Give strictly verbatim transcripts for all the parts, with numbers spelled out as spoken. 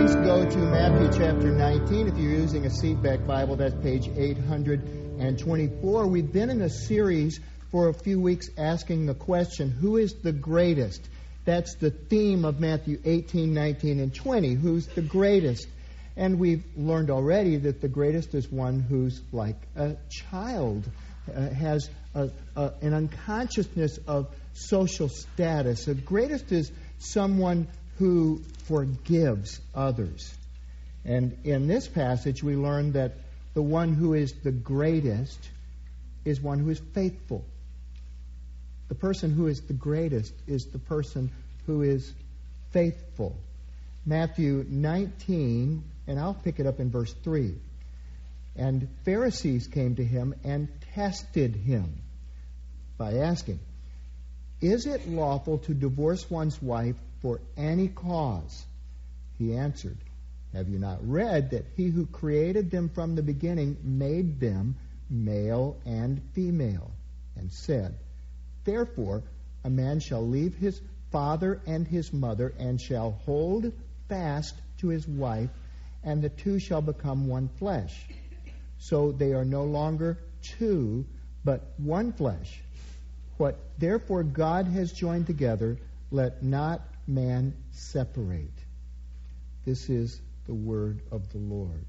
please go to Matthew chapter nineteen. If you're using a seatback Bible, that's page eight hundred twenty-four. We've been in a series for a few weeks asking the question, who is the greatest? That's the theme of Matthew eighteen, nineteen, and twenty. Who's the greatest? And we've learned already that the greatest is one who's like a child, uh, has a, a, an unconsciousness of social status. The greatest is someone who forgives others. And in this passage, we learn that the one who is the greatest is one who is faithful. The person who is the greatest is the person who is faithful. Matthew nineteen, and I'll pick it up in verse three. And Pharisees came to him and tested him by asking, "Is it lawful to divorce one's wife for any cause?" He answered, "Have you not read that he who created them from the beginning made them male and female, and said, Therefore a man shall leave his father and his mother, and shall hold fast to his wife, and the two shall become one flesh. So they are no longer two, but one flesh. What therefore God has joined together, let not man separate." This is the word of the Lord.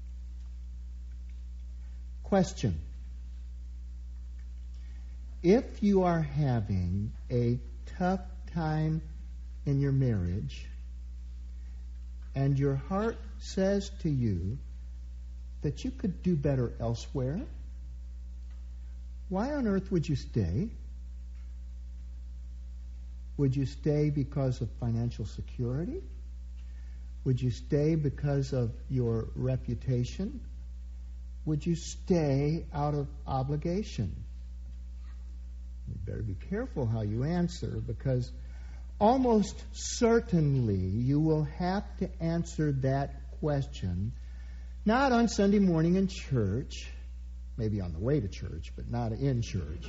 Question. If you are having a tough time in your marriage, and your heart says to you that you could do better elsewhere, why on earth would you stay? Would you stay because of financial security? Would you stay because of your reputation? Would you stay out of obligation? You better be careful how you answer, because almost certainly you will have to answer that question not on Sunday morning in church, maybe on the way to church, but not in church.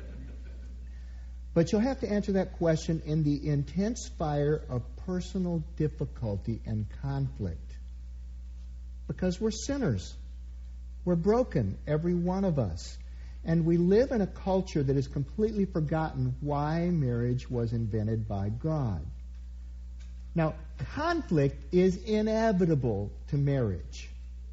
But you'll have to answer that question in the intense fire of personal difficulty and conflict. Because we're sinners. We're broken, every one of us. And we live in a culture that has completely forgotten why marriage was invented by God. Now, conflict is inevitable to marriage.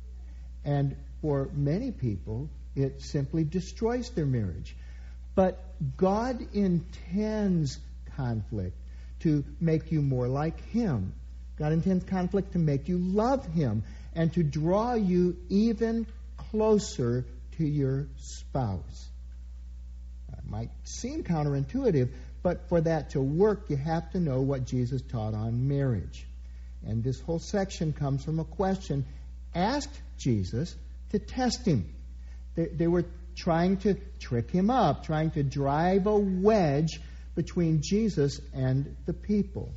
And for many people, it simply destroys their marriage. But God intends conflict to make you more like Him. God intends conflict to make you love Him and to draw you even closer to your spouse. That might seem counterintuitive, but for that to work, you have to know what Jesus taught on marriage. And this whole section comes from a question asked Jesus to test Him. They, they were trying to trick Him up, trying to drive a wedge between Jesus and the people.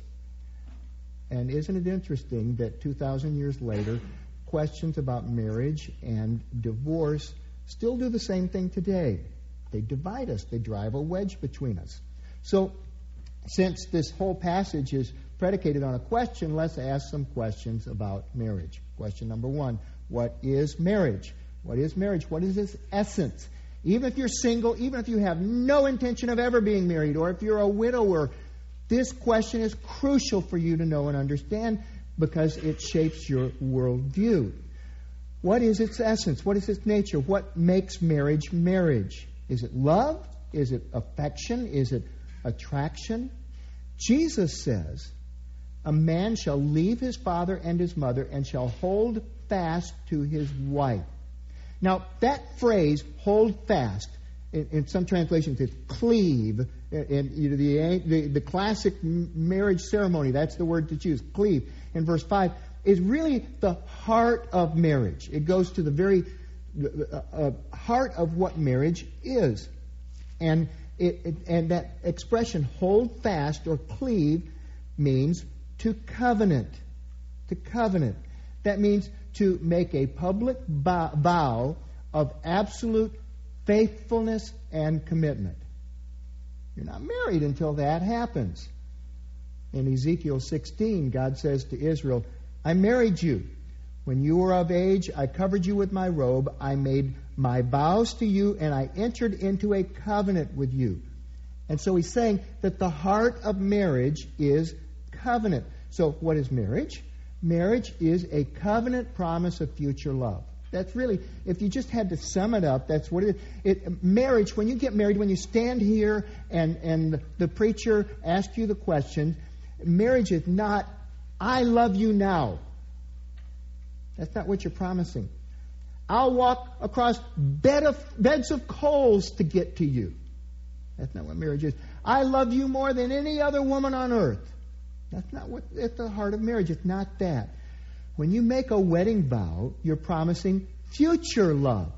And isn't it interesting that two thousand years later, questions about marriage and divorce still do the same thing today? They divide us. They drive a wedge between us. So, since this whole passage is predicated on a question, let's ask some questions about marriage. Question number one, what is marriage? What is marriage? What is its essence? Even if you're single, even if you have no intention of ever being married, or if you're a widower, this question is crucial for you to know and understand because it shapes your worldview. What is its essence? What is its nature? What makes marriage marriage? Is it love? Is it affection? Is it attraction? Jesus says, "A man shall leave his father and his mother and shall hold fast to his wife." Now, that phrase, hold fast, in, in some translations it's cleave. In, you know, the, the, the classic marriage ceremony, that's the word that's used, cleave, in verse five, is really the heart of marriage. It goes to the very uh, uh, heart of what marriage is. And, it, it, and that expression, hold fast or cleave, means to covenant. To covenant. That means to make a public vow of absolute faithfulness and commitment. You're not married until that happens. In Ezekiel sixteen, God says to Israel, I married you. When you were of age, I covered you with my robe. I made my vows to you, and I entered into a covenant with you. And so he's saying that the heart of marriage is covenant. So what is marriage? Marriage is a covenant promise of future love. That's really, if you just had to sum it up, that's what it is. It, marriage, when you get married, when you stand here and, and the preacher asks you the question, marriage is not, I love you now. That's not what you're promising. I'll walk across bed of, beds of coals to get to you. That's not what marriage is. I love you more than any other woman on earth. That's not what at the heart of marriage. It's not that. When you make a wedding vow, you're promising future love.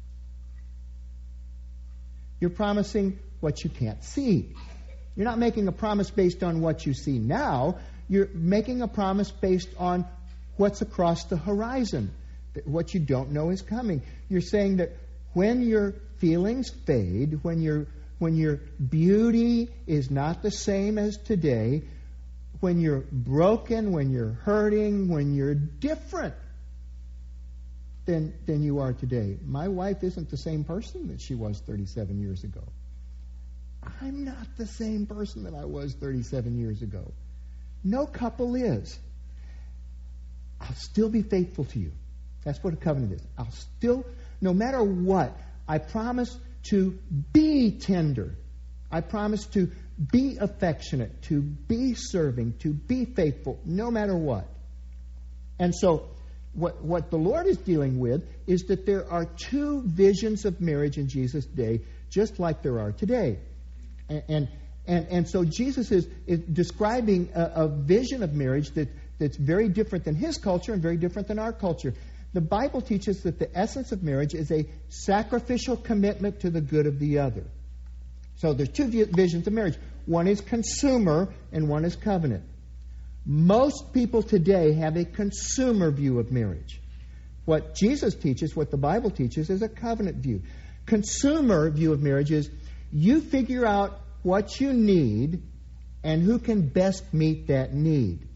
You're promising what you can't see. You're not making a promise based on what you see now. You're making a promise based on what's across the horizon. What you don't know is coming. You're saying that when your feelings fade, when your when your beauty is not the same as today, when you're broken, when you're hurting, when you're different than, than you are today. My wife isn't the same person that she was thirty-seven years ago. I'm not the same person that I was thirty-seven years ago. No couple is. I'll still be faithful to you. That's what a covenant is. I'll still, no matter what, I promise to be tender. I promise to be affectionate, to be serving, to be faithful, no matter what. And so what, what the Lord is dealing with is that there are two visions of marriage in Jesus' day, just like there are today. And and, and, and so Jesus is, is describing a, a vision of marriage that, that's very different than his culture and very different than our culture. The Bible teaches that the essence of marriage is a sacrificial commitment to the good of the other. So there's two visions of marriage. One is consumer and one is covenant. Most people today have a consumer view of marriage. What Jesus teaches, what the Bible teaches, is a covenant view. Consumer view of marriage is you figure out what you need and who can best meet that need.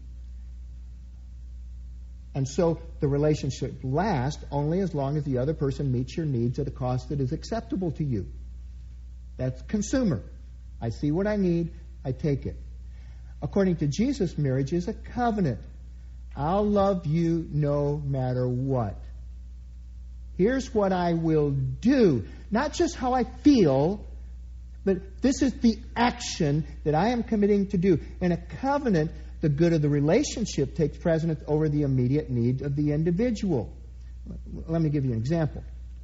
And so the relationship lasts only as long as the other person meets your needs at a cost that is acceptable to you. That's consumer. I see what I need, I take it. According to Jesus, marriage is a covenant. I'll love you no matter what. Here's what I will do. Not just how I feel, but this is the action that I am committing to do. In a covenant, the good of the relationship takes precedence over the immediate need of the individual. Let me give you an example.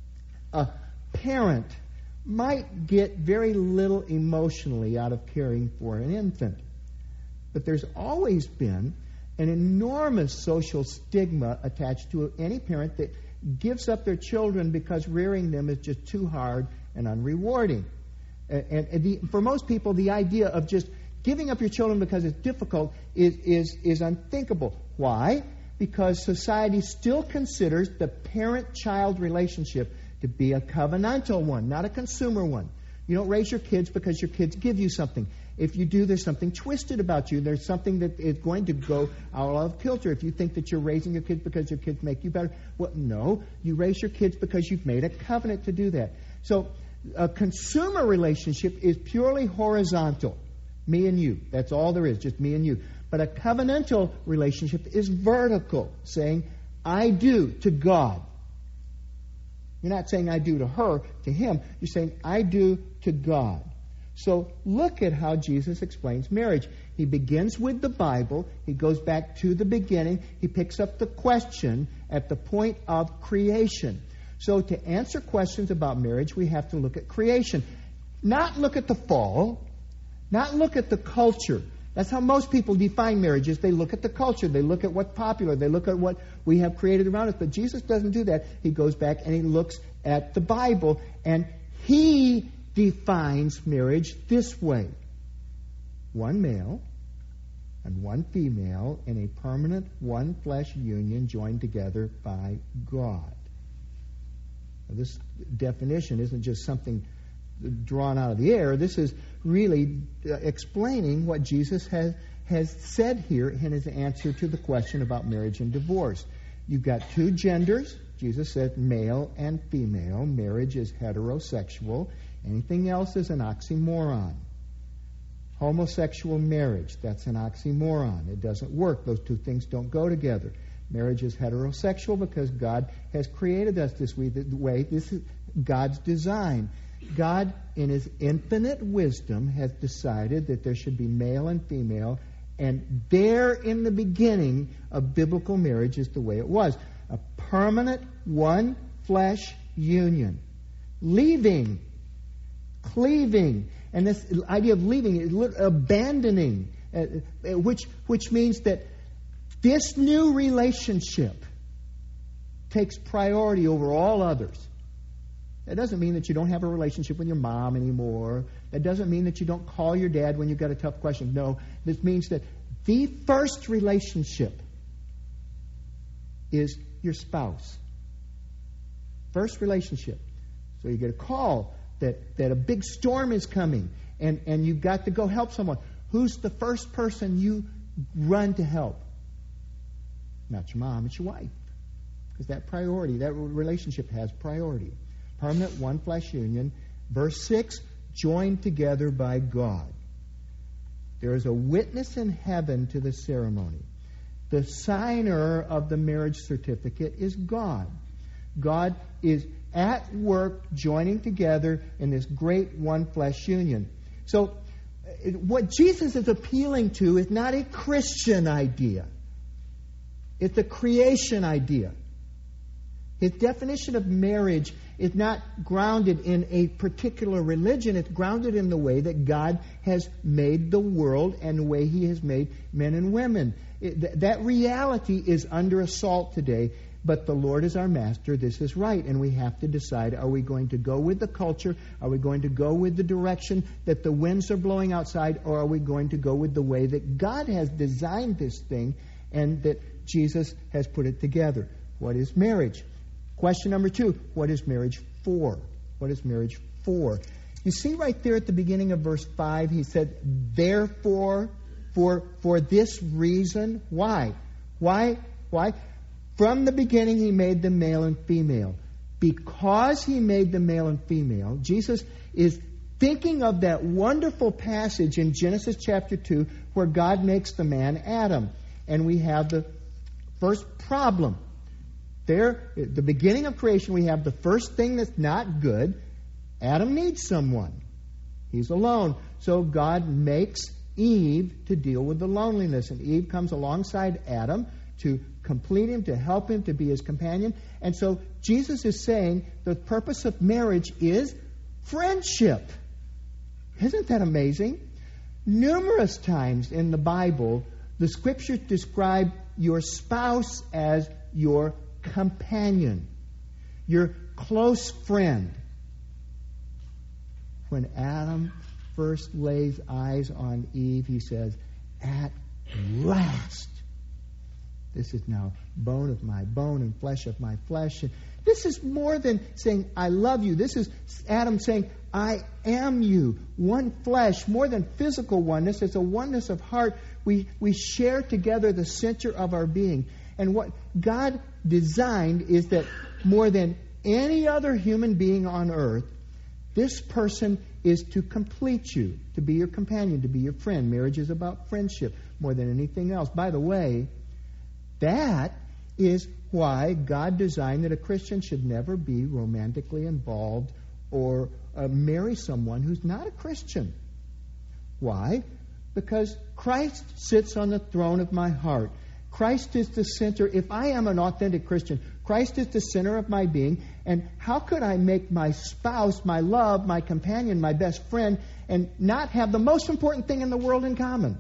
A parent might get very little emotionally out of caring for an infant. But there's always been an enormous social stigma attached to any parent that gives up their children because rearing them is just too hard and unrewarding. And, and the, for most people, the idea of just giving up your children because it's difficult is, is, is unthinkable. Why? Because society still considers the parent-child relationship to be a covenantal one, not a consumer one. You don't raise your kids because your kids give you something. If you do, there's something twisted about you. There's something that is going to go out of kilter. If you think that you're raising your kids because your kids make you better, well, no. You raise your kids because you've made a covenant to do that. So a consumer relationship is purely horizontal. Me and you. That's all there is, just me and you. But a covenantal relationship is vertical, saying, I do to God. You're not saying I do to her, to him. You're saying I do to God. So look at how Jesus explains marriage. He begins with the Bible. He goes back to the beginning. He picks up the question at the point of creation. So to answer questions about marriage, we have to look at creation. Not look at the fall. Not look at the culture. That's how most people define marriages. They look at the culture. They look at what's popular. They look at what we have created around us. But Jesus doesn't do that. He goes back and he looks at the Bible. And he defines marriage this way. One male and one female in a permanent one-flesh union joined together by God. Now, this definition isn't just something drawn out of the air. This is really uh, explaining what Jesus has has said here in his answer to the question about marriage and divorce. You've got two genders. Jesus said male and female. Marriage is heterosexual. Anything else is an oxymoron. Homosexual marriage, that's an oxymoron. It doesn't work. Those two things don't go together. Marriage is heterosexual because God has created us this way. This is God's design. God, in His infinite wisdom, has decided that there should be male and female, and there in the beginning of biblical marriage is the way it was. A permanent one flesh union. Leaving, cleaving, and this idea of leaving, abandoning, uh, which which means that this new relationship takes priority over all others. That doesn't mean that you don't have a relationship with your mom anymore. That doesn't mean that you don't call your dad when you've got a tough question. No, this means that the first relationship is your spouse. First relationship. So you get a call that, that a big storm is coming, and, and you've got to go help someone. Who's the first person you run to help? Not your mom, it's your wife. Because that priority, that relationship has priority. Permanent one flesh union. Verse six, joined together by God. There is a witness in heaven to the ceremony. The signer of the marriage certificate is God. God is at work joining together in this great one flesh union. So what Jesus is appealing to is not a Christian idea. It's a creation idea. His definition of marriage is not grounded in a particular religion. It's grounded in the way that God has made the world and the way He has made men and women. It, th- that reality is under assault today, but the Lord is our master. This is right, and we have to decide, are we going to go with the culture? Are we going to go with the direction that the winds are blowing outside? Or are we going to go with the way that God has designed this thing and that Jesus has put it together? What is marriage? Question number two, what is marriage for? What is marriage for? You see right there at the beginning of verse five, he said, therefore, for, for this reason. Why? Why? Why? From the beginning he made them male and female. Because he made them male and female, Jesus is thinking of that wonderful passage in Genesis chapter two where God makes the man Adam. And we have the first problem. There, at the beginning of creation, we have the first thing that's not good. Adam needs someone. He's alone. So God makes Eve to deal with the loneliness. And Eve comes alongside Adam to complete him, to help him, to be his companion. And so Jesus is saying the purpose of marriage is friendship. Isn't that amazing? Numerous times in the Bible, the Scriptures describe your spouse as your companion, your close friend. When Adam first lays eyes on Eve, he says, at last, this is now bone of my bone and flesh of my flesh. And this is more than saying, I love you. This is Adam saying, I am you. One flesh, more than physical oneness. It's a oneness of heart. We, we share together the center of our being. And what God designed is that more than any other human being on earth, this person is to complete you, to be your companion, to be your friend. Marriage is about friendship more than anything else. By the way, that is why God designed that a Christian should never be romantically involved or uh, marry someone who's not a Christian. Why? Because Christ sits on the throne of my heart. Christ is the center. If I am an authentic Christian, Christ is the center of my being. And how could I make my spouse, my love, my companion, my best friend, and not have the most important thing in the world in common?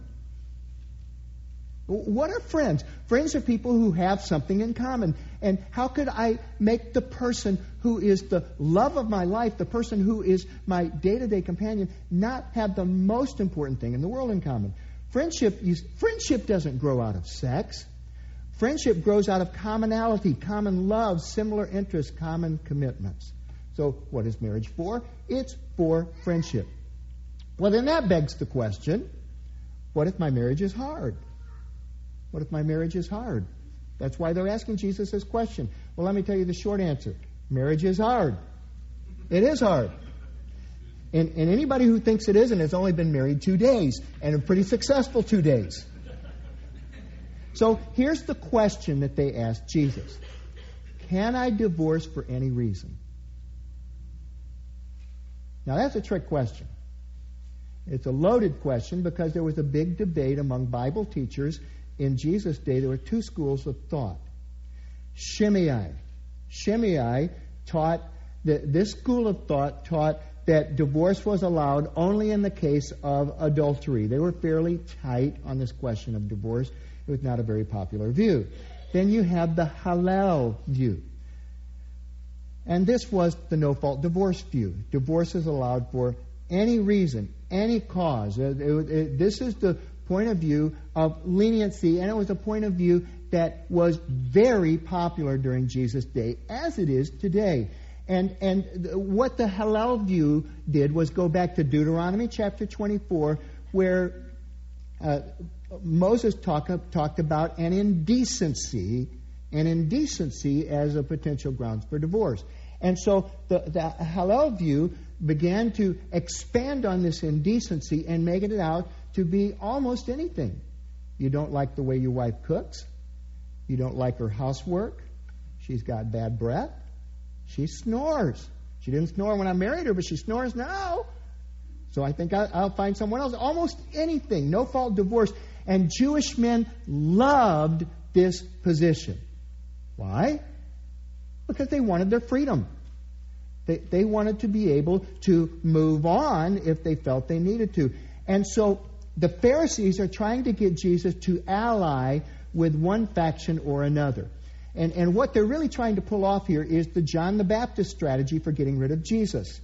What are friends? Friends are people who have something in common. And how could I make the person who is the love of my life, the person who is my day-to-day companion, not have the most important thing in the world in common? Friendship, friendship doesn't grow out of sex. Friendship grows out of commonality, common love, similar interests, common commitments. So what is marriage for? It's for friendship. Well, then that begs the question, What if my marriage is hard? What if my marriage is hard? That's why they're asking Jesus this question. Well, let me tell you the short answer. Marriage is hard. It is hard. And, and anybody who thinks it isn't has only been married two days, and a pretty successful two days. So here's the question that they asked Jesus. Can I divorce for any reason? Now that's a trick question. It's a loaded question because there was a big debate among Bible teachers in Jesus' day. There were two schools of thought. Shimei. Shimei taught, that this school of thought taught that divorce was allowed only in the case of adultery. They were fairly tight on this question of divorce. It was not a very popular view. Then you have the Hillel view. And this was the no-fault divorce view. Divorce is allowed for any reason, any cause. It, it, it, this is the point of view of leniency, and it was a point of view that was very popular during Jesus' day, as it is today. And and what the Hillel view did was go back to Deuteronomy chapter twenty-four, where uh, Moses talk, talked about an indecency, an indecency as a potential grounds for divorce. And so the, the Hillel view began to expand on this indecency and make it out to be almost anything. You don't like the way your wife cooks. You don't like her housework. She's got bad breath. She snores. She didn't snore when I married her, but she snores now. So I think I, I'll find someone else. Almost anything. No-fault divorce. And Jewish men loved this position. Why? Because they wanted their freedom. They, they wanted to be able to move on if they felt they needed to. And so the Pharisees are trying to get Jesus to ally with one faction or another. And, and what they're really trying to pull off here is the John the Baptist strategy for getting rid of Jesus.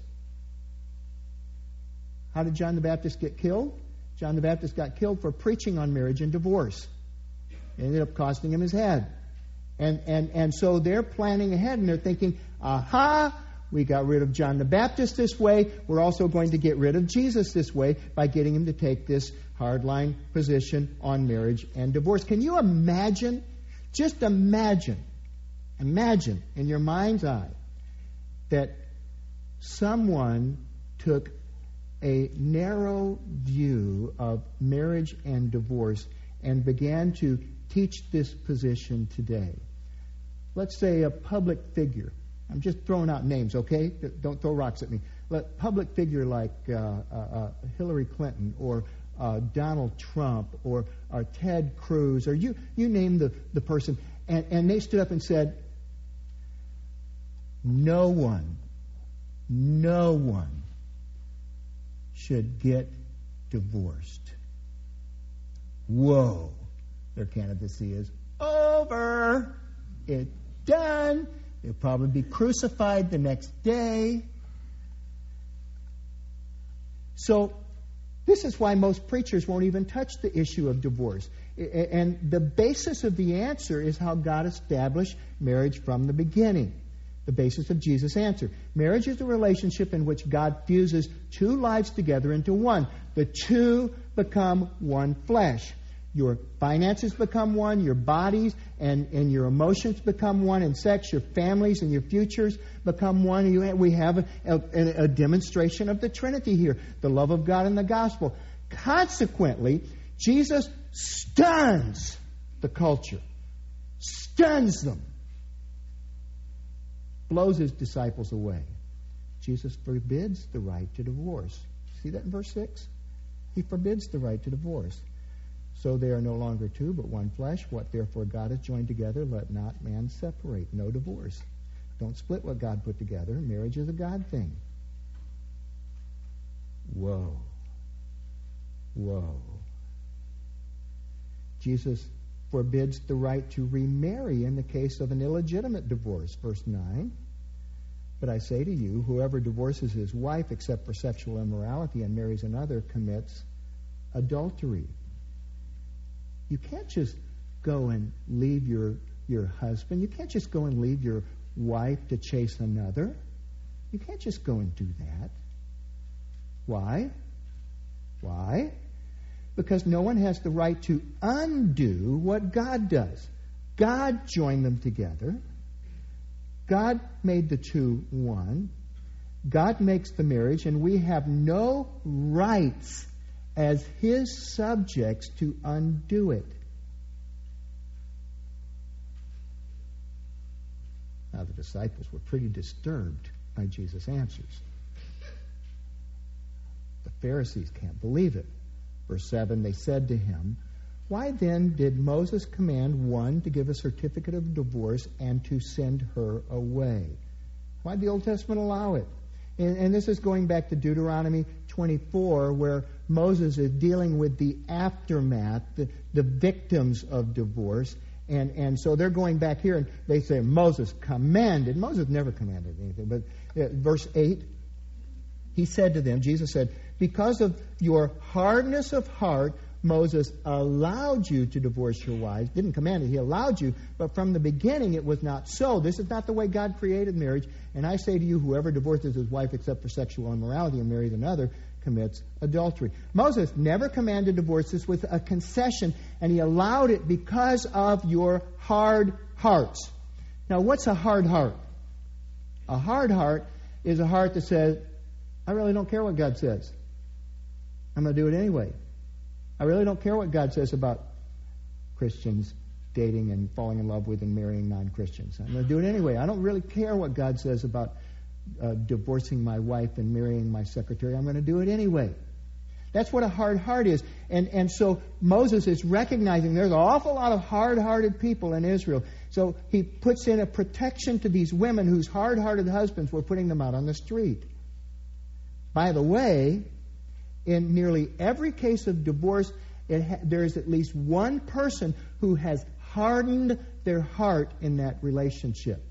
How did John the Baptist get killed? John the Baptist got killed for preaching on marriage and divorce. It ended up costing him his head. And, and, and so they're planning ahead, and they're thinking, aha, we got rid of John the Baptist this way. We're also going to get rid of Jesus this way by getting him to take this hardline position on marriage and divorce. Can you imagine? Just imagine, imagine in your mind's eye that someone took a narrow view of marriage and divorce and began to teach this position today. Let's say a public figure. I'm just throwing out names, okay? Don't throw rocks at me. A public figure like uh, uh, Hillary Clinton or uh, Donald Trump or, or Ted Cruz, or you, you name the, the person, and, and they stood up and said, no one, no one should get divorced. Whoa. Their candidacy is over. It's done. They'll probably be crucified the next day. So this is why most preachers won't even touch the issue of divorce. And the basis of the answer is how God established marriage from the beginning. The basis of Jesus' answer. Marriage is a relationship in which God fuses two lives together into one. The two become one flesh. Your finances become one, your bodies and, and your emotions become one, and sex, your families and your futures become one. You have, we have a, a, a demonstration of the Trinity here, the love of God and the gospel. Consequently, Jesus stuns the culture, stuns them, blows his disciples away. Jesus forbids the right to divorce. See that in verse six? He forbids the right to divorce. So they are no longer two, but one flesh. What therefore God has joined together, let not man separate. No divorce. Don't split what God put together. Marriage is a God thing. Whoa. Whoa. Jesus forbids the right to remarry in the case of an illegitimate divorce. Verse nine. But I say to you, whoever divorces his wife except for sexual immorality and marries another commits adultery. You can't just go and leave your, your husband. You can't just go and leave your wife to chase another. You can't just go and do that. Why? Why? because no one has the right to undo what God does. God joined them together. God made the two one. God makes the marriage, and we have no rights as His subjects to undo it. Now, the disciples were pretty disturbed by Jesus' answers. The Pharisees can't believe it. Verse seven, they said to him, "Why then did Moses command one to give a certificate of divorce and to send her away?" Why did the Old Testament allow it? And, and this is going back to Deuteronomy twenty-four, where Moses is dealing with the aftermath, the, the victims of divorce. And, and so they're going back here, and they say, Moses commanded. Moses never commanded anything. But uh, verse eight, he said to them, Jesus said, "Because of your hardness of heart, Moses allowed you to divorce your wives." Didn't command it, he allowed you. But from the beginning it was not so. This is not the way God created marriage. And I say to you, whoever divorces his wife except for sexual immorality and marries another commits adultery. Moses never commanded divorce. This was a concession, and he allowed it because of your hard hearts. Now, what's a hard heart? A hard heart is a heart that says, I really don't care what God says. I'm going to do it anyway. I really don't care what God says about Christians dating and falling in love with and marrying non-Christians. I'm going to do it anyway. I don't really care what God says about uh, divorcing my wife and marrying my secretary. I'm going to do it anyway. That's what a hard heart is. And, and so Moses is recognizing there's an awful lot of hard-hearted people in Israel. So he puts in a protection to these women whose hard-hearted husbands were putting them out on the street. By the way, in nearly every case of divorce, it ha- there is at least one person who has hardened their heart in that relationship.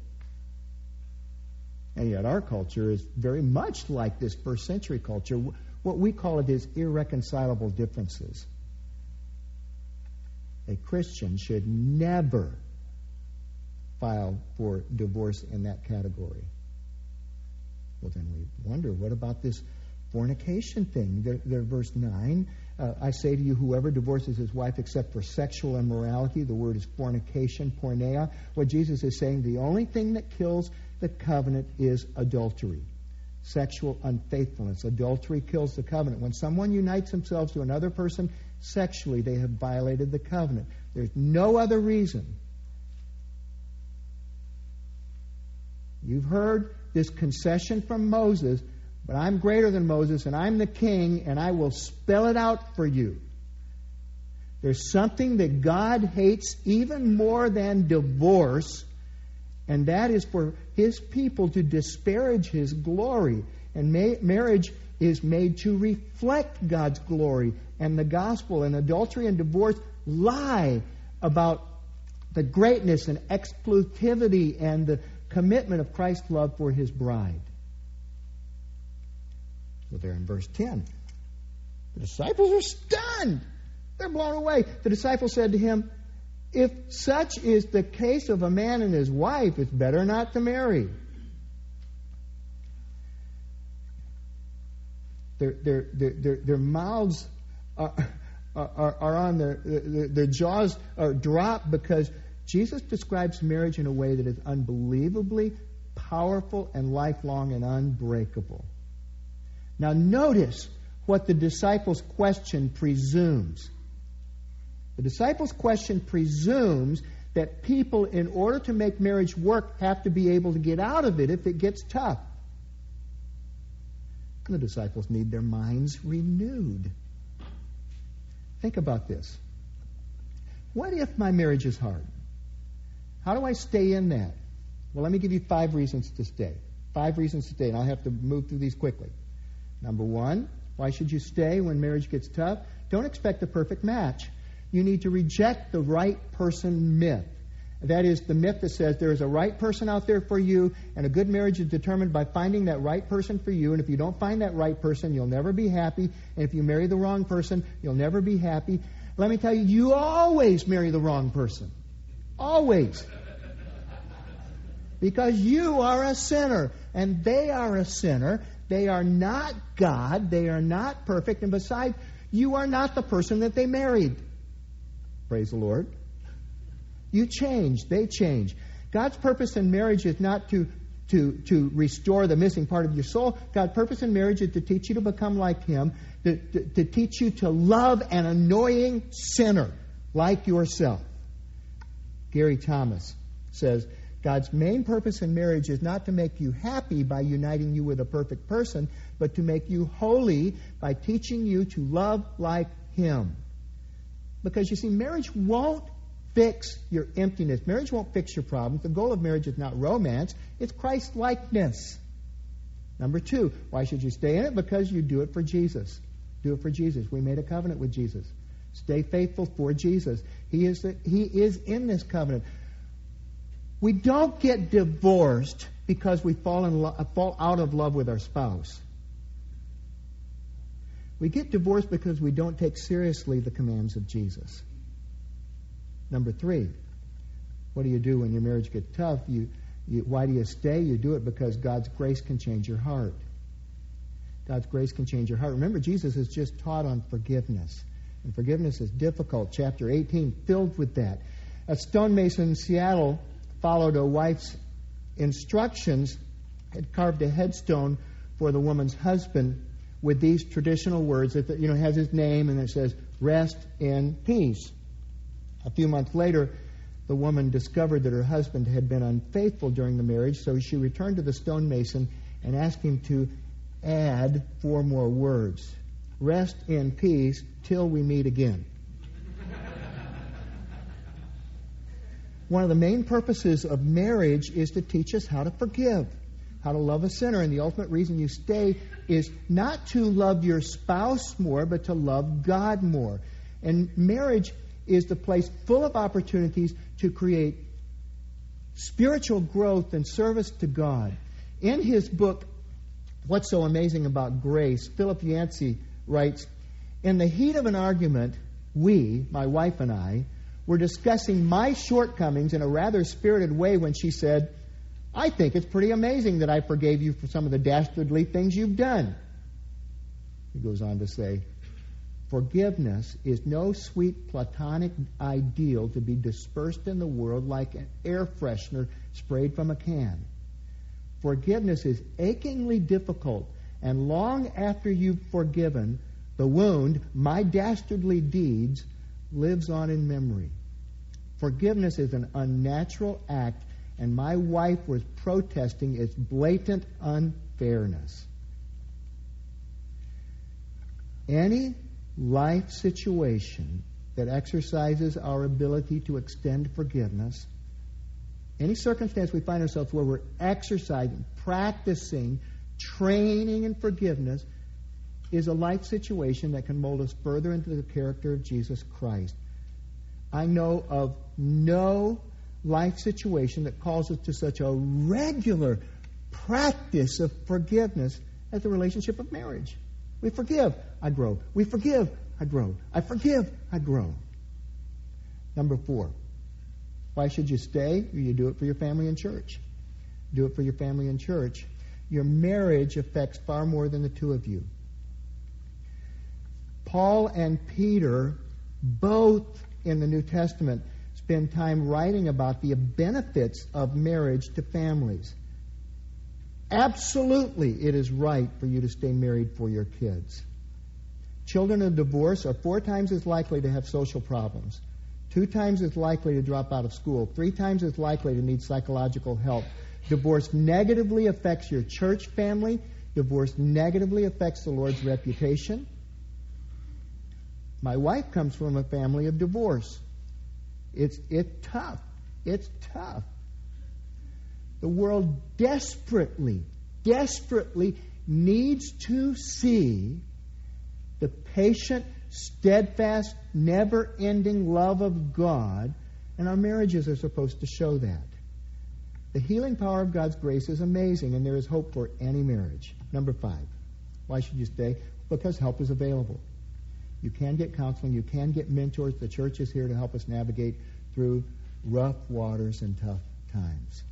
And yet our culture is very much like this first century culture. What we call it is irreconcilable differences. A Christian should never file for divorce in that category. Well, then we wonder, what about this fornication thing? There, there, verse nine, uh, I say to you, whoever divorces his wife except for sexual immorality, the word is fornication, porneia. What Jesus is saying, the only thing that kills the covenant is adultery. Sexual unfaithfulness. Adultery kills the covenant. When someone unites themselves to another person sexually, they have violated the covenant. There's no other reason. You've heard this concession from Moses, but I'm greater than Moses, and I'm the king, and I will spell it out for you. There's something that God hates even more than divorce, and that is for His people to disparage His glory. And ma- marriage is made to reflect God's glory. And the gospel and adultery and divorce lie about the greatness and exclusivity and the commitment of Christ's love for His bride. So there in verse ten, the disciples are stunned. They're blown away. The disciples said to Him, if such is the case of a man and his wife, it's better not to marry. Their, their, their, their, their mouths are, are, are on their, their, their jaws are dropped because Jesus describes marriage in a way that is unbelievably powerful and lifelong and unbreakable. Now notice what the disciples' question presumes. The disciples' question presumes that people, in order to make marriage work, have to be able to get out of it if it gets tough. And the disciples need their minds renewed. Think about this. What if my marriage is hard? How do I stay in that? Well, let me give you five reasons to stay. Five reasons to stay, and I'll have to move through these quickly. Number one, why should you stay when marriage gets tough? Don't expect a perfect match. You need to reject the right person myth. That is the myth that says there is a right person out there for you, and a good marriage is determined by finding that right person for you. And if you don't find that right person, you'll never be happy. And if you marry the wrong person, you'll never be happy. Let me tell you, you always marry the wrong person. Always. Because you are a sinner, and they are a sinner. They are not God. They are not perfect. And besides, You are not the person that they married. Praise the Lord. You change. They change. God's purpose in marriage is not to, to, to restore the missing part of your soul. God's purpose in marriage is to teach you to become like Him, to, to, to teach you to love an annoying sinner like yourself. Gary Thomas says, God's main purpose in marriage is not to make you happy by uniting you with a perfect person, but to make you holy by teaching you to love like Him. Because you see, marriage won't fix your emptiness. Marriage won't fix your problems. The goal of marriage is not romance, it's Christ-likeness. Number two, why should you stay in it? Because you do it for Jesus. Do it for Jesus. We made a covenant with Jesus. Stay faithful for Jesus. He is the, He is in this covenant. We don't get divorced because we fall in lo- fall out of love with our spouse. We get divorced because we don't take seriously the commands of Jesus. Number three, what do you do when your marriage gets tough? You, you, why do you stay? You do it because God's grace can change your heart. God's grace can change your heart. Remember, Jesus has just taught on forgiveness. And forgiveness is difficult. Chapter eighteen, filled with that. A stonemason in Seattle followed a wife's instructions, had carved a headstone for the woman's husband with these traditional words. That, you know, has his name, and it says, "Rest in peace." A few months later, the woman discovered that her husband had been unfaithful during the marriage, so she returned to the stonemason and asked him to add four more words. "Rest in peace till we meet again." One of the main purposes of marriage is to teach us how to forgive, how to love a sinner. And the ultimate reason you stay is not to love your spouse more, but to love God more. And marriage is the place full of opportunities to create spiritual growth and service to God. In his book, What's So Amazing About Grace, Philip Yancey writes, "In the heat of an argument, we, my wife and I, were discussing my shortcomings in a rather spirited way when she said, 'I think it's pretty amazing that I forgave you for some of the dastardly things you've done.'" He goes on to say, "Forgiveness is no sweet platonic ideal to be dispersed in the world like an air freshener sprayed from a can. Forgiveness is achingly difficult, and long after you've forgiven, the wound, my dastardly deeds, lives on in memory. Forgiveness is an unnatural act, and my wife was protesting its blatant unfairness." Any life situation that exercises our ability to extend forgiveness, any circumstance we find ourselves where we're exercising, practicing, training in forgiveness, is a life situation that can mold us further into the character of Jesus Christ. I know of no life situation that calls us to such a regular practice of forgiveness as the relationship of marriage. We forgive, I grow. We forgive, I grow. I forgive, I grow. Number four, why should you stay? You do it for your family and church. Do it for your family and church. Your marriage affects far more than the two of you. Paul and Peter, both in the New Testament, spend time writing about the benefits of marriage to families. Absolutely, it is right for you to stay married for your kids. Children of divorce are four times as likely to have social problems, two times as likely to drop out of school, three times as likely to need psychological help. Divorce negatively affects your church family. Divorce negatively affects the Lord's reputation. My wife comes from a family of divorce. It's it's tough. It's tough. The world desperately, desperately needs to see the patient, steadfast, never-ending love of God, and our marriages are supposed to show that. The healing power of God's grace is amazing, and there is hope for any marriage. Number five, why should you stay? Because help is available. You can get counseling. You can get mentors. The church is here to help us navigate through rough waters and tough times.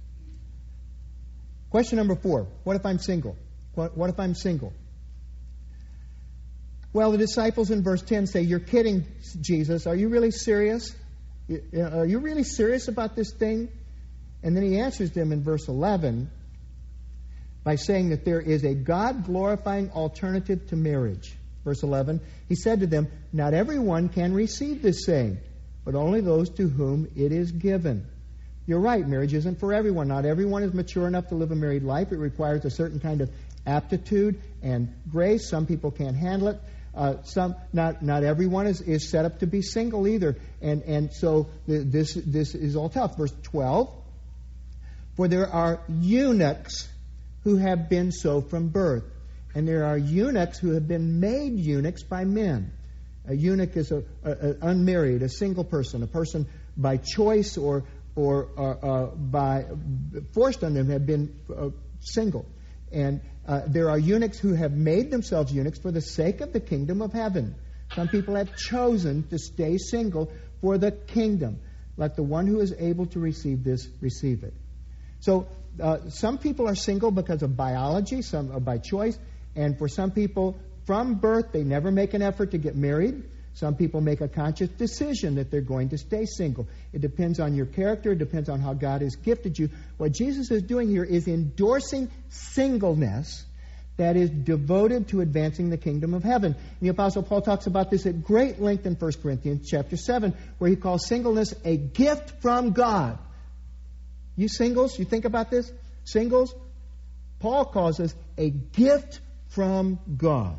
Question number four. What if I'm single? What, what if I'm single? Well, the disciples in verse ten say, "You're kidding, Jesus. Are you really serious? Are you really serious about this thing?" And then he answers them in verse eleven by saying that there is a God-glorifying alternative to marriage. Verse eleven, he said to them, "Not everyone can receive this saying, but only those to whom it is given." You're right, marriage isn't for everyone. Not everyone is mature enough to live a married life. It requires a certain kind of aptitude and grace. Some people can't handle it. Uh, some not not everyone is, is set up to be single either. And and so the, this this is all tough. Verse twelve, "For there are eunuchs who have been so from birth, and there are eunuchs who have been made eunuchs by men." A eunuch is a, a, a unmarried, a single person, a person by choice or or uh, uh, by forced on them have been uh, single. And uh, there are eunuchs who have made themselves eunuchs for the sake of the kingdom of heaven. Some people have chosen to stay single for the kingdom. Let the one who is able to receive this receive it. So uh, some people are single because of biology, some are by choice, and for some people from birth they never make an effort to get married. Some people make a conscious decision that they're going to stay single. It depends on your character. It depends on how God has gifted you. What Jesus is doing here is endorsing singleness that is devoted to advancing the kingdom of heaven. And the Apostle Paul talks about this at great length in First Corinthians chapter seven, where he calls singleness a gift from God. You singles, you think about this? Singles, Paul calls us a gift from God.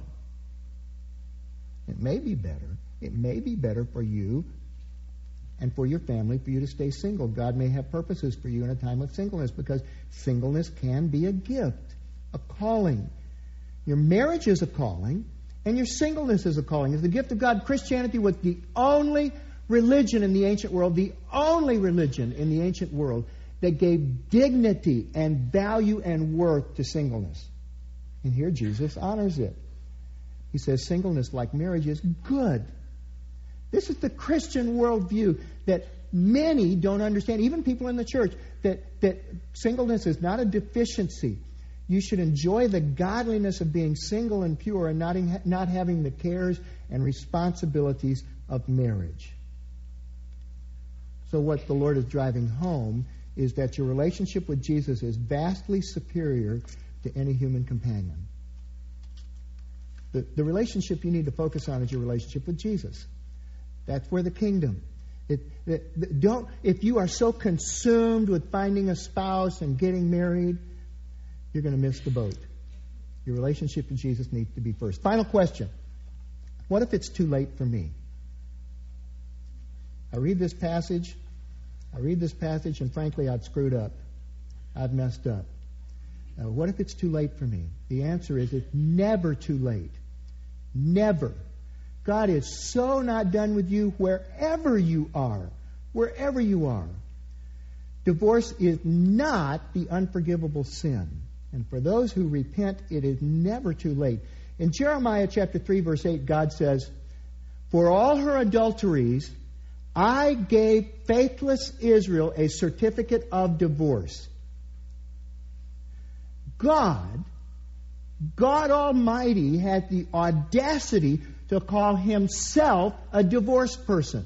It may be better. It may be better for you and for your family for you to stay single. God may have purposes for you in a time of singleness, because singleness can be a gift, a calling. Your marriage is a calling, and your singleness is a calling. It's the gift of God. Christianity was the only religion in the ancient world, the only religion in the ancient world that gave dignity and value and worth to singleness. And here Jesus honors it. He says singleness, like marriage, is good. This is the Christian worldview that many don't understand, even people in the church, that, that singleness is not a deficiency. You should enjoy the godliness of being single and pure and not, in, not having the cares and responsibilities of marriage. So what the Lord is driving home is that your relationship with Jesus is vastly superior to any human companion. The, the relationship you need to focus on is your relationship with Jesus. That's where the kingdom. It, it, don't, if you are so consumed with finding a spouse and getting married, you're going to miss the boat. Your relationship with Jesus needs to be first. Final question. What if it's too late for me? I read this passage. I read this passage, and frankly, I've screwed up. I've messed up. Uh, what if it's too late for me? The answer is it's never too late. Never. God is so not done with you wherever you are. Wherever you are. Divorce is not the unforgivable sin. And for those who repent, it is never too late. In Jeremiah chapter three, verse eight, God says, "For all her adulteries, I gave faithless Israel a certificate of divorce." God, God Almighty had the audacity to call himself a divorced person.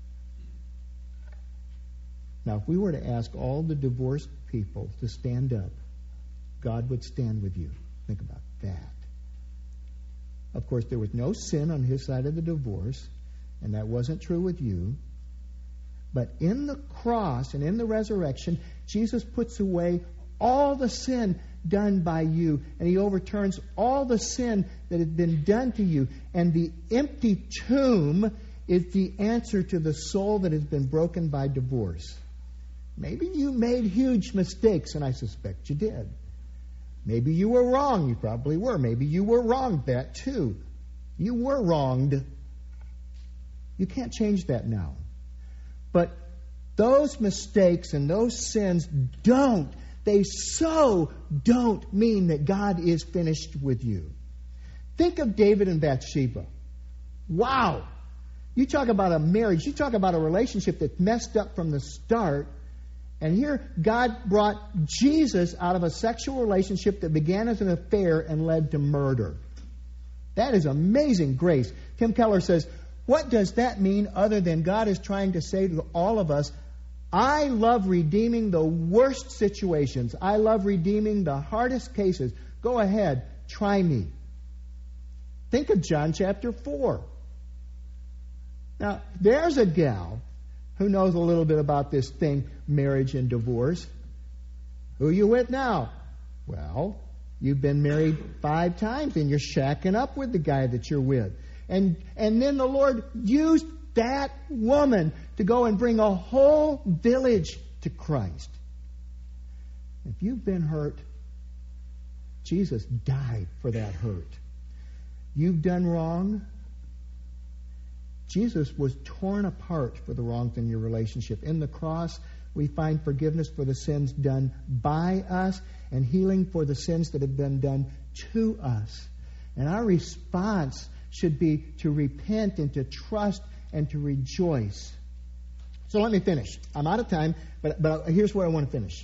Now, if we were to ask all the divorced people to stand up, God would stand with you. Think about that. Of course, there was no sin on his side of the divorce, and that wasn't true with you. But in the cross and in the resurrection, Jesus puts away all the sin done by you, and he overturns all the sin that had been done to you. And the empty tomb is the answer to the soul that has been broken by divorce. Maybe you made huge mistakes, and I suspect you did. Maybe you were wrong. You probably were. Maybe you were wronged that too. You were wronged. You can't change that now. But those mistakes and those sins don't, they so don't mean that God is finished with you. Think of David and Bathsheba. Wow. You talk about a marriage, you talk about a relationship that's messed up from the start. And here God brought Jesus out of a sexual relationship that began as an affair and led to murder. That is amazing grace. Tim Keller says, what does that mean other than God is trying to say to all of us, I love redeeming the worst situations. I love redeeming the hardest cases. Go ahead, try me. Think of John chapter four. Now, there's a gal who knows a little bit about this thing, marriage and divorce. Who you with now? Well, you've been married five times and you're shacking up with the guy that you're with. And and then the Lord used that woman to go and bring a whole village to Christ. If you've been hurt, Jesus died for that hurt. You've done wrong, Jesus was torn apart for the wrongs in your relationship. In the cross, we find forgiveness for the sins done by us and healing for the sins that have been done to us. And our response should be to repent and to trust and to rejoice. So let me finish. I'm out of time, but, but here's where I want to finish.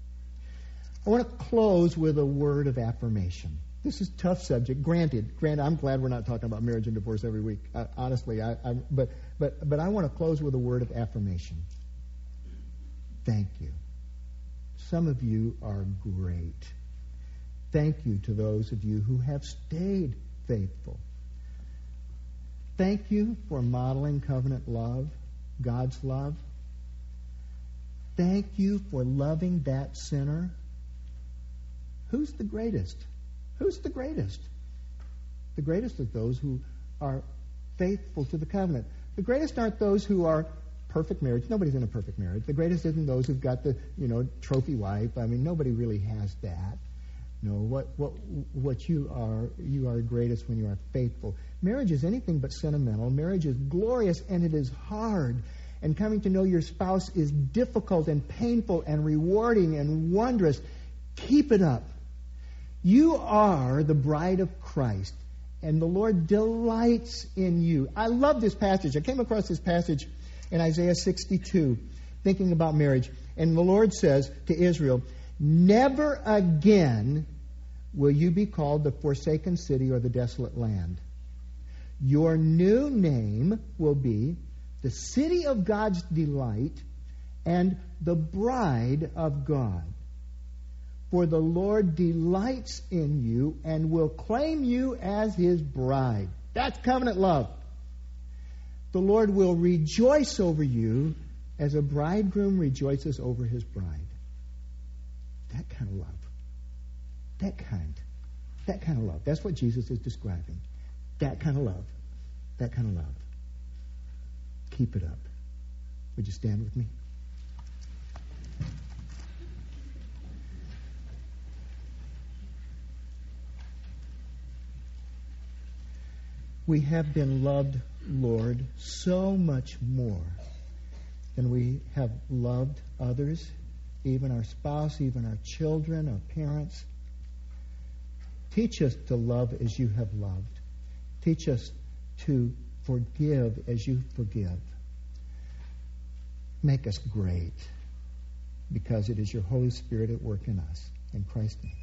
I want to close with a word of affirmation. This is a tough subject. Granted, granted, I'm glad we're not talking about marriage and divorce every week. Uh, honestly, I, I, but but but I want to close with a word of affirmation. Thank you. Some of you are great. Thank you to those of you who have stayed faithful. Thank you for modeling covenant love, God's love. Thank you for loving that sinner. Who's the greatest? Who's the greatest? The greatest are those who are faithful to the covenant. The greatest aren't those who are perfect marriage. Nobody's in a perfect marriage. The greatest isn't those who've got the, you know, trophy wife. I mean, nobody really has that. No, what what what you are, you are greatest when you are faithful. Marriage is anything but sentimental. Marriage is glorious and it is hard. And coming to know your spouse is difficult and painful and rewarding and wondrous. Keep it up. You are the bride of Christ, and the Lord delights in you. I love this passage. I came across this passage in Isaiah sixty-two, thinking about marriage. And the Lord says to Israel, never again will you be called the forsaken city or the desolate land. Your new name will be the city of God's delight and the bride of God. For the Lord delights in you and will claim you as his bride. That's covenant love. The Lord will rejoice over you as a bridegroom rejoices over his bride. That kind of love. That kind. That kind of love. That's what Jesus is describing. That kind of love. That kind of love. Keep it up. Would you stand with me? We have been loved, Lord, so much more than we have loved others, even our spouse, even our children, our parents. Teach us to love as you have loved. Teach us to forgive as you forgive. Make us great, because it is your Holy Spirit at work in us. In Christ's name.